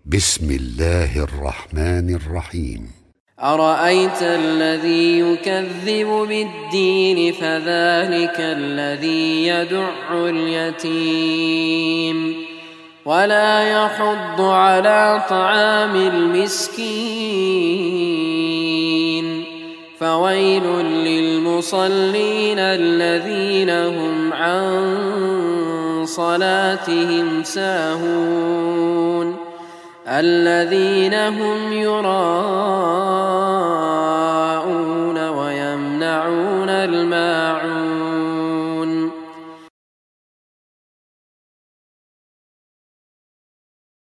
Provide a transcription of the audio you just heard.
بسم الله الرحمن الرحيم. أرأيت الذي يكذب بالدين فذلك الذي يدع اليتيم ولا يحض على طعام المسكين فويل للمصلين الذين هم عن صلاتهم ساهون الذين هم يراءون